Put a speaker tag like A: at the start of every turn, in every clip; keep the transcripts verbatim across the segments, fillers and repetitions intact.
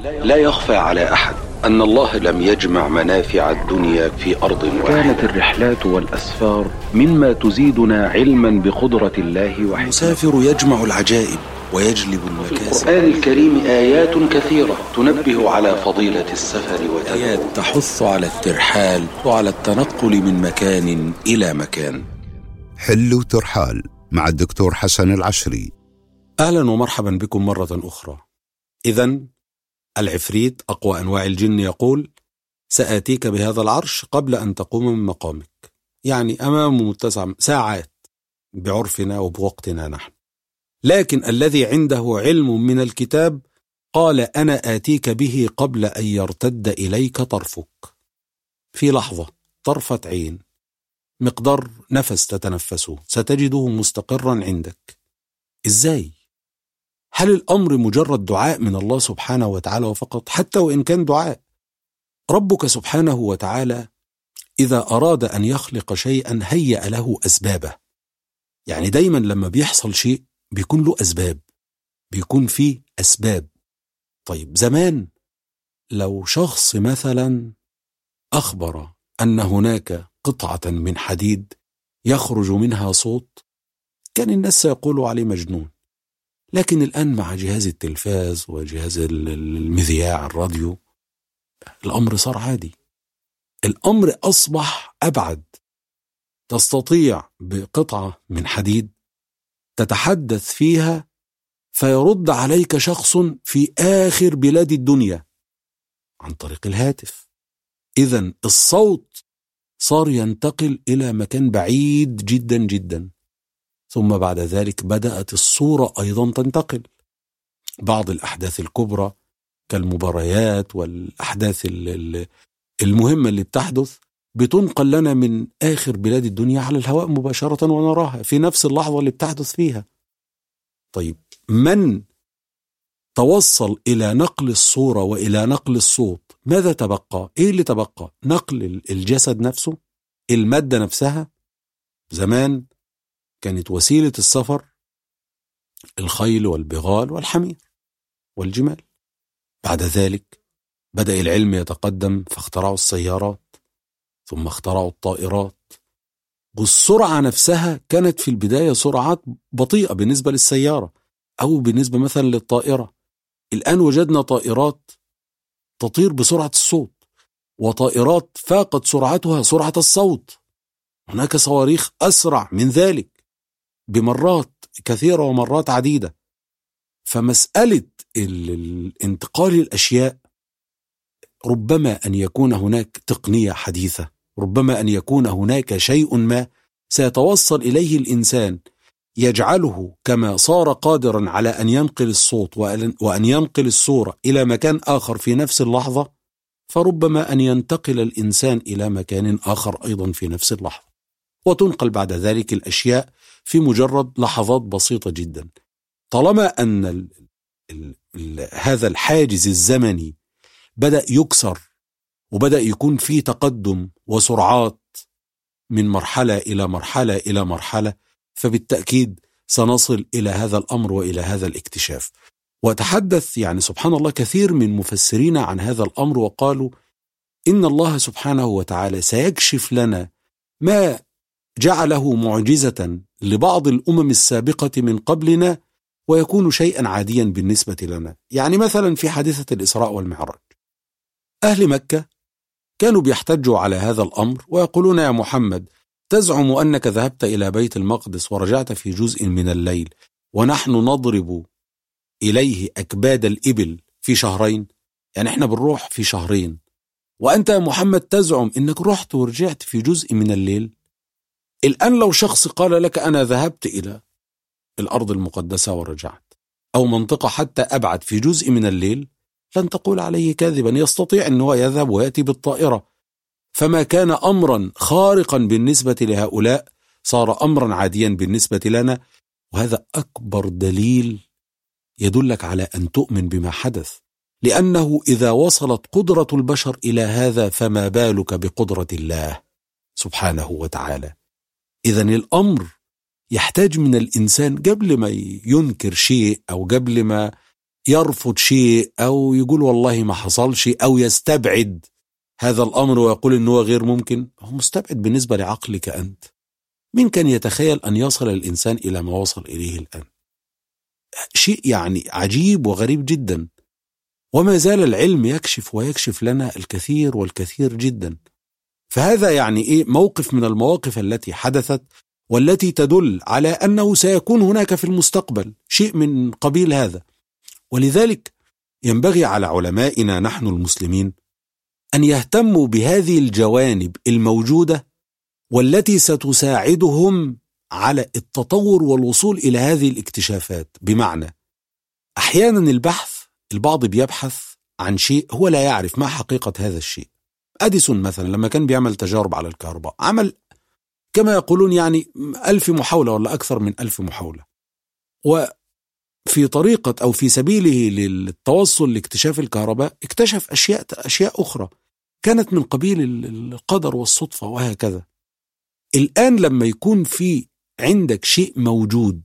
A: لا يخفى على أحد أن الله لم يجمع منافع الدنيا في أرض واحدة. كانت الرحلات والأسفار مما تزيدنا علما بقدرة الله وحكمته.
B: المسافر يجمع العجائب ويجلب المكاسب.
A: في القرآن الكريم آيات كثيرة تنبه على فضيلة السفر وتدعو.
B: آيات تحث على الترحال وعلى التنقل من مكان إلى مكان.
C: حل ترحال مع الدكتور حسن العشري.
B: أهلا ومرحبا بكم مرة أخرى. إذن العفريت أقوى أنواع الجن يقول: سآتيك بهذا العرش قبل أن تقوم من مقامك، يعني أمام متسع ساعات بعرفنا وبوقتنا نحن. لكن الذي عنده علم من الكتاب قال: أنا آتيك به قبل أن يرتد إليك طرفك، في لحظة، طرفة عين، مقدار نفس تتنفسه ستجده مستقرا عندك. إزاي؟ هل الأمر مجرد دعاء من الله سبحانه وتعالى وفقط؟ حتى وإن كان دعاء، ربك سبحانه وتعالى إذا أراد أن يخلق شيئا هيأ له أسبابه. يعني دايما لما بيحصل شيء بيكون له أسباب، بيكون فيه أسباب. طيب زمان لو شخص مثلا أخبر أن هناك قطعة من حديد يخرج منها صوت، كان الناس سيقولوا عليه مجنون. لكن الآن مع جهاز التلفاز وجهاز المذياع الراديو الأمر صار عادي، الأمر أصبح أبعد. تستطيع بقطعة من حديد تتحدث فيها فيرد عليك شخص في آخر بلاد الدنيا عن طريق الهاتف. إذن الصوت صار ينتقل إلى مكان بعيد جدا جدا. ثم بعد ذلك بدأت الصورة أيضا تنتقل. بعض الأحداث الكبرى كالمباريات والأحداث المهمة اللي بتحدث بتنقل لنا من آخر بلاد الدنيا على الهواء مباشرة ونراها في نفس اللحظة اللي بتحدث فيها. طيب من توصل إلى نقل الصورة وإلى نقل الصوت ماذا تبقى؟ إيه اللي تبقى؟ نقل الجسد نفسه، المادة نفسها. زمان كانت وسيلة السفر الخيل والبغال والحمير والجمال. بعد ذلك بدأ العلم يتقدم فاخترعوا السيارات، ثم اخترعوا الطائرات. والسرعة نفسها كانت في البداية سرعات بطيئة بالنسبة للسيارة أو بالنسبة مثلا للطائرة. الآن وجدنا طائرات تطير بسرعة الصوت، وطائرات فاقت سرعتها سرعة الصوت. هناك صواريخ أسرع من ذلك بمرات كثيرة ومرات عديدة. فمسألة الانتقال الأشياء ربما أن يكون هناك تقنية حديثة، ربما أن يكون هناك شيء ما سيتوصل إليه الإنسان يجعله كما صار قادرا على أن ينقل الصوت وأن ينقل الصورة إلى مكان آخر في نفس اللحظة، فربما أن ينتقل الإنسان إلى مكان آخر أيضا في نفس اللحظة، وتنقل بعد ذلك الأشياء في مجرد لحظات بسيطة جدا. طالما أن ال ال ال هذا الحاجز الزمني بدأ يكسر وبدأ يكون فيه تقدم وسرعات من مرحلة إلى مرحلة إلى مرحلة، فبالتأكيد سنصل إلى هذا الأمر وإلى هذا الاكتشاف. وتحدث يعني سبحان الله كثير من مفسرين عن هذا الأمر وقالوا إن الله سبحانه وتعالى سيكشف لنا ما جعله معجزة لبعض الأمم السابقة من قبلنا ويكون شيئا عاديا بالنسبة لنا. يعني مثلا في حادثة الإسراء والمعراج، أهل مكة كانوا بيحتجوا على هذا الأمر ويقولون: يا محمد، تزعم أنك ذهبت إلى بيت المقدس ورجعت في جزء من الليل ونحن نضرب إليه أكباد الإبل في شهرين، يعني إحنا بنروح في شهرين، وأنت يا محمد تزعم أنك رحت ورجعت في جزء من الليل. الآن لو شخص قال لك أنا ذهبت إلى الأرض المقدسة ورجعت، أو منطقة حتى أبعد في جزء من الليل، لن تقول عليه كاذبا. يستطيع أنه يذهب ويأتي بالطائرة. فما كان أمرا خارقا بالنسبة لهؤلاء صار أمرا عاديا بالنسبة لنا. وهذا أكبر دليل يدلك على أن تؤمن بما حدث، لأنه إذا وصلت قدرة البشر إلى هذا فما بالك بقدرة الله سبحانه وتعالى. إذن الأمر يحتاج من الإنسان قبل ما ينكر شيء أو قبل ما يرفض شيء أو يقول والله ما حصل شيء أو يستبعد هذا الأمر ويقول إنه غير ممكن، هو مستبعد بالنسبة لعقلك أنت. من كان يتخيل أن يصل الإنسان إلى ما وصل إليه الآن؟ شيء يعني عجيب وغريب جدا، وما زال العلم يكشف ويكشف لنا الكثير والكثير جدا. فهذا يعني إيه؟ موقف من المواقف التي حدثت والتي تدل على أنه سيكون هناك في المستقبل شيء من قبيل هذا. ولذلك ينبغي على علمائنا نحن المسلمين أن يهتموا بهذه الجوانب الموجودة والتي ستساعدهم على التطور والوصول إلى هذه الاكتشافات. بمعنى أحيانا البحث، البعض بيبحث عن شيء هو لا يعرف ما حقيقة هذا الشيء. أديسون مثلا لما كان بيعمل تجارب على الكهرباء عمل كما يقولون يعني ألف محاولة ولا أكثر من ألف محاولة، وفي طريقة أو في سبيله للتوصل لاكتشاف الكهرباء اكتشف أشياء أشياء أخرى كانت من قبيل القدر والصدفة وهكذا. الآن لما يكون في عندك شيء موجود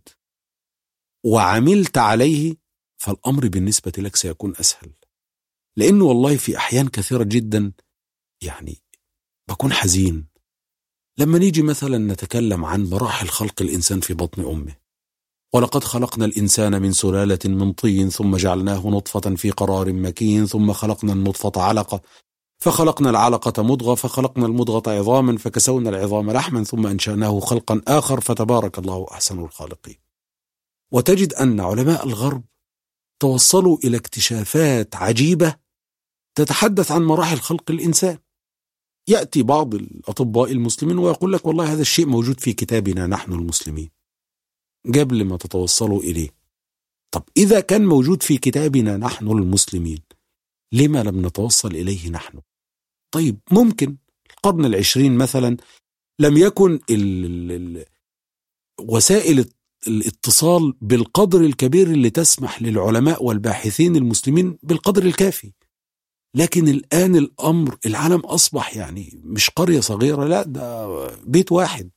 B: وعملت عليه فالأمر بالنسبة لك سيكون أسهل، لأنه والله في أحيان كثيرة جدا يعني بكون حزين لما نيجي مثلا نتكلم عن مراحل خلق الإنسان في بطن أمه. ولقد خلقنا الإنسان من سلالة من طين ثم جعلناه نطفة في قرار مكين ثم خلقنا النطفة علقة فخلقنا العلقة مضغة فخلقنا المضغة عظاما فكسونا العظام لحما ثم أنشأناه خلقا آخر فتبارك الله أحسن الخالقين. وتجد أن علماء الغرب توصلوا إلى اكتشافات عجيبة تتحدث عن مراحل خلق الإنسان. يأتي بعض الأطباء المسلمين ويقول لك والله هذا الشيء موجود في كتابنا نحن المسلمين قبل ما تتوصلوا إليه. طب إذا كان موجود في كتابنا نحن المسلمين لما لم نتوصل إليه نحن؟ طيب ممكن القرن العشرين مثلا لم يكن ال ال وسائل الاتصال بالقدر الكبير اللي تسمح للعلماء والباحثين المسلمين بالقدر الكافي، لكن الآن الأمر العالم أصبح يعني مش قرية صغيرة، لا ده بيت واحد.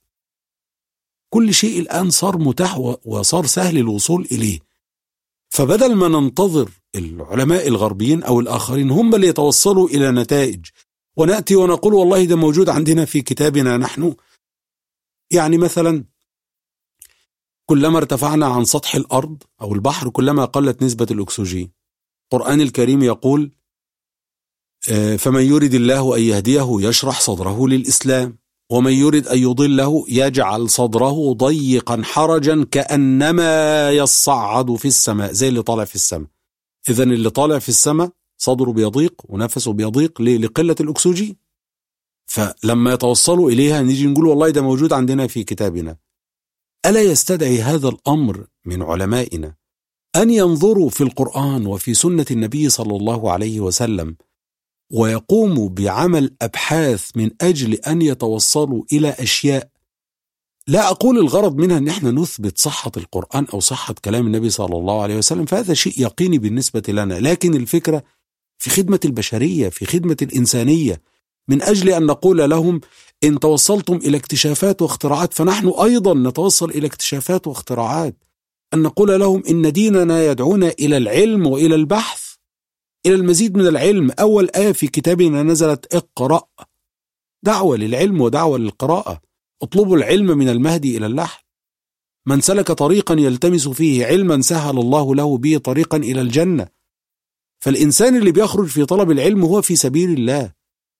B: كل شيء الآن صار متاح وصار سهل الوصول إليه. فبدل ما ننتظر العلماء الغربيين أو الآخرين هم اللي يتوصلوا إلى نتائج ونأتي ونقول والله ده موجود عندنا في كتابنا نحن، يعني مثلا كلما ارتفعنا عن سطح الأرض أو البحر كلما قلت نسبة الأكسجين. القرآن الكريم يقول فمن يريد الله أن يهديه يشرح صدره للإسلام ومن يريد أن يضله يجعل صدره ضيقا حرجا كأنما يصعد في السماء، زي اللي طالع في السماء. إذن اللي طالع في السماء صدره بيضيق ونفسه بيضيق لقلة الأكسجين. فلما يتوصلوا إليها نيجي نقول والله ده موجود عندنا في كتابنا. ألا يستدعي هذا الأمر من علمائنا أن ينظروا في القرآن وفي سنة النبي صلى الله عليه وسلم ويقوموا بعمل أبحاث من أجل أن يتوصلوا إلى أشياء؟ لا أقول الغرض منها أن احنا نثبت صحة القرآن أو صحة كلام النبي صلى الله عليه وسلم، فهذا شيء يقيني بالنسبة لنا، لكن الفكرة في خدمة البشرية، في خدمة الإنسانية، من أجل أن نقول لهم إن توصلتم إلى اكتشافات واختراعات فنحن أيضا نتوصل إلى اكتشافات واختراعات. أن نقول لهم إن ديننا يدعونا إلى العلم وإلى البحث، إلى المزيد من العلم. أول آية في كتابنا نزلت اقرأ، دعوة للعلم ودعوة للقراءة. اطلبوا العلم من المهدي إلى اللحد. من سلك طريقا يلتمس فيه علما سهل الله له به طريقا إلى الجنة. فالإنسان اللي بيخرج في طلب العلم هو في سبيل الله.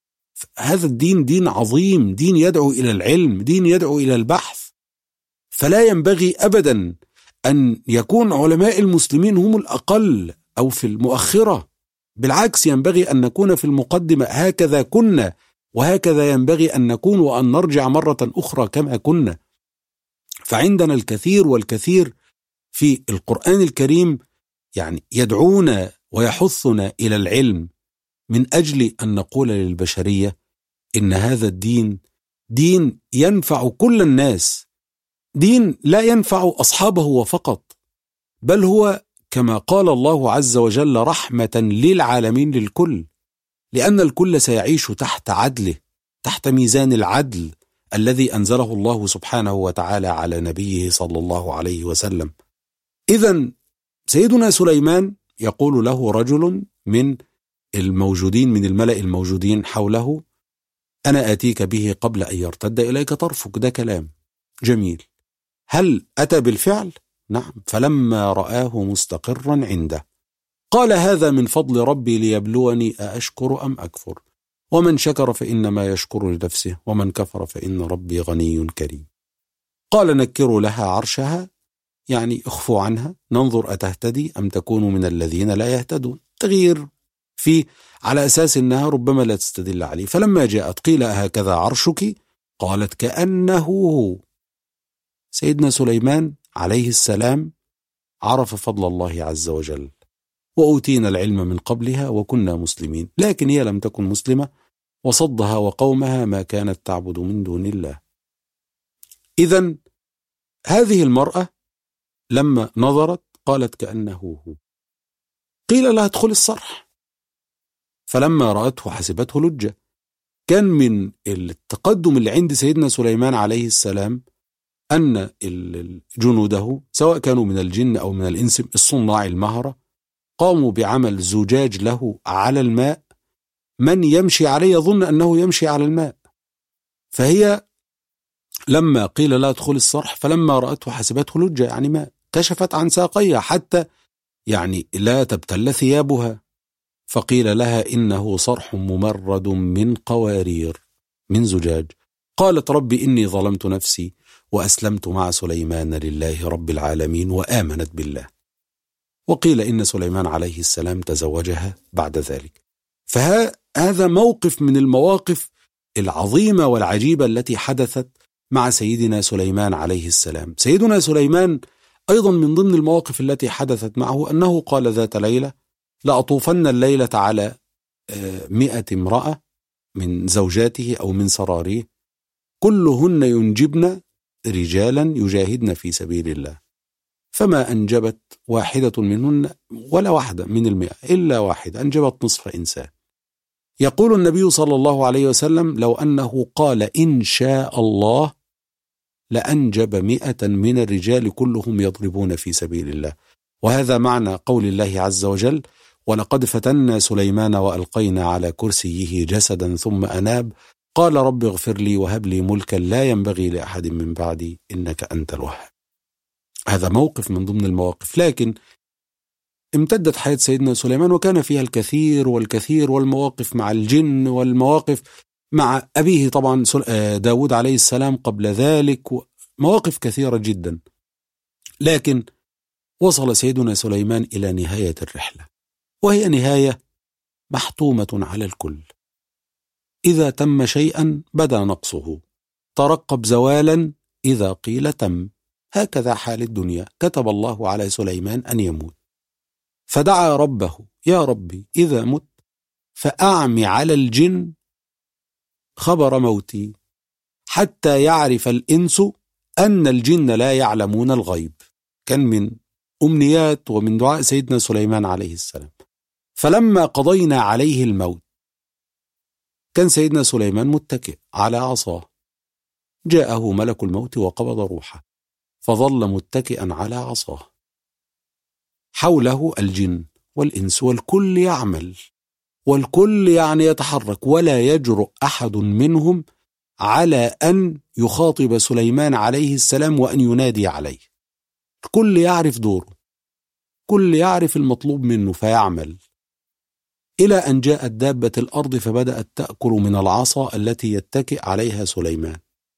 B: هذا الدين دين عظيم، دين يدعو إلى العلم، دين يدعو إلى البحث. فلا ينبغي أبدا أن يكون علماء المسلمين هم الأقل أو في المؤخرة، بالعكس ينبغي أن نكون في المقدمة. هكذا كنا وهكذا ينبغي أن نكون وأن نرجع مرة أخرى كما كنا. فعندنا الكثير والكثير في القرآن الكريم يعني يدعونا ويحثنا إلى العلم من أجل أن نقول للبشرية إن هذا الدين دين ينفع كل الناس، دين لا ينفع أصحابه وفقط، بل هو كما قال الله عز وجل رحمة للعالمين للكل، لأن الكل سيعيش تحت عدله، تحت ميزان العدل الذي أنزله الله سبحانه وتعالى على نبيه صلى الله عليه وسلم. إذن سيدنا سليمان يقول له رجل من الموجودين من الملأ الموجودين حوله: أنا آتيك به قبل أن يرتد إليك طرفك. ده كلام جميل. هل أتى بالفعل؟ نعم. فلما رآه مستقرا عنده قال: هذا من فضل ربي ليبلوني أأشكر أم أكفر، ومن شكر فإنما يشكر لنفسه ومن كفر فإن ربي غني كريم. قال: نكروا لها عرشها، يعني اخفوا عنها ننظر أتهتدي أم تكون من الذين لا يهتدون. تغيير في على أساس أنها ربما لا تستدل عليه. فلما جاءت قيل: هكذا عرشك؟ قالت: كأنه هو. سيدنا سليمان عليه السلام عرف فضل الله عز وجل، وأوتينا العلم من قبلها وكنا مسلمين، لكن هي لم تكن مسلمة، وصدها وقومها ما كانت تعبد من دون الله. إذن هذه المرأة لما نظرت قالت: كأنه هو. قيل لها: ادخل الصرح. فلما رأته حسبته لجة. كان من التقدم اللي عند سيدنا سليمان عليه السلام أن جنوده سواء كانوا من الجن أو من الإنس الصناع المهرة قاموا بعمل زجاج له على الماء، من يمشي عليه يظن أنه يمشي على الماء. فهي لما قيل لا ادخل الصرح فلما رأته حسبته لجة، يعني ماء، كشفت عن ساقيها حتى يعني لا تبتل ثيابها. فقيل لها: إنه صرح ممرد من قوارير من زجاج. قالت: ربي إني ظلمت نفسي وأسلمت مع سليمان لله رب العالمين وآمنت بالله. وقيل إن سليمان عليه السلام تزوجها بعد ذلك. فهذا موقف من المواقف العظيمة والعجيبة التي حدثت مع سيدنا سليمان عليه السلام. سيدنا سليمان أيضا من ضمن المواقف التي حدثت معه أنه قال ذات ليلة: لأطوفن الليلة على مئة امرأة من زوجاته أو من سراريه كلهن ينجبن رجالا يجاهدن في سبيل الله، فما أنجبت واحدة منهن ولا واحدة من المئة إلا واحدة أنجبت نصف إنسان. يقول النبي صلى الله عليه وسلم: لو أنه قال إن شاء الله لأنجب مئة من الرجال كلهم يضربون في سبيل الله. وهذا معنى قول الله عز وجل: ولقد فتنا سليمان وألقينا على كرسيه جسدا ثم أناب قال رب اغفر لي وهب لي ملكا لا ينبغي لأحد من بعدي إنك أنت الوهاب. هذا موقف من ضمن المواقف. لكن امتدت حياة سيدنا سليمان وكان فيها الكثير والكثير، والمواقف مع الجن والمواقف مع أبيه طبعا داود عليه السلام قبل ذلك، مواقف كثيرة جدا. لكن وصل سيدنا سليمان إلى نهاية الرحلة، وهي نهاية محتومة على الكل. إذا تم شيئا بدا نقصه، ترقب زوالا إذا قيل تم. هكذا حال الدنيا. كتب الله على سليمان أن يموت، فدعا ربه: يا ربي إذا مت فأعمي على الجن خبر موتي حتى يعرف الإنس أن الجن لا يعلمون الغيب. كان من أمنيات ومن دعاء سيدنا سليمان عليه السلام. فلما قضينا عليه الموت كان سيدنا سليمان متكئ على عصاه، جاءه ملك الموت وقبض روحه، فظل متكئا على عصاه، حوله الجن والإنس والكل يعمل، والكل يعني يتحرك، ولا يجرؤ أحد منهم على أن يخاطب سليمان عليه السلام وأن ينادي عليه. الكل يعرف دوره، كل يعرف المطلوب منه فيعمل، إلى أن جاءت دابة الأرض فبدأت تأكل من العصا التي يتكئ عليها سليمان.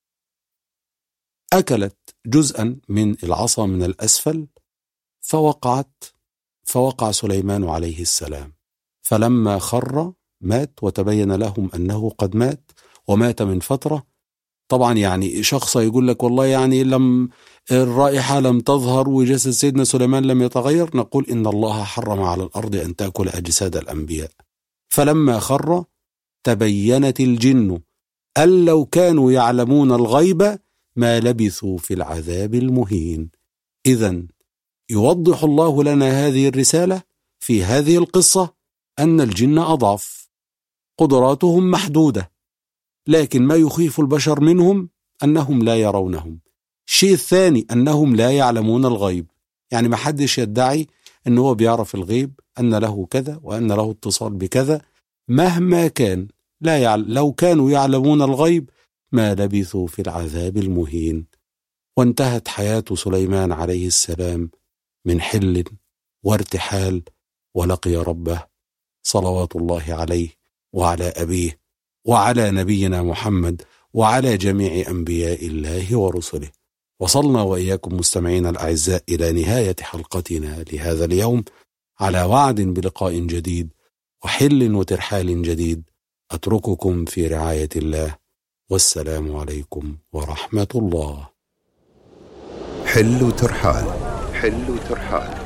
B: أكلت جزءا من العصا من الأسفل فوقعت فوقع سليمان عليه السلام، فلما خر مات، وتبين لهم أنه قد مات ومات من فترة. طبعا يعني شخص يقول لك والله يعني لم الرائحة لم تظهر وجسد سيدنا سليمان لم يتغير، نقول إن الله حرم على الأرض أن تأكل أجساد الأنبياء. فلما خر تبينت الجن أن لو كانوا يعلمون الغيب ما لبثوا في العذاب المهين. إذن يوضح الله لنا هذه الرسالة في هذه القصة أن الجن أضعف، قدراتهم محدودة، لكن ما يخيف البشر منهم أنهم لا يرونهم. الشيء الثاني أنهم لا يعلمون الغيب، يعني ما حدش يدعي إن هو بيعرف الغيب، أن له كذا وأن له اتصال بكذا مهما كان. لا يعلم، لو كانوا يعلمون الغيب ما لبثوا في العذاب المهين. وانتهت حياة سليمان عليه السلام من حل وارتحال، ولقي ربه صلوات الله عليه وعلى أبيه وعلى نبينا محمد وعلى جميع أنبياء الله ورسله. وصلنا وإياكم مستمعين الأعزاء إلى نهاية حلقتنا لهذا اليوم، على وعد بلقاء جديد وحل وترحال جديد. أترككم في رعاية الله، والسلام عليكم ورحمة الله.
C: حل وترحال. حل وترحال.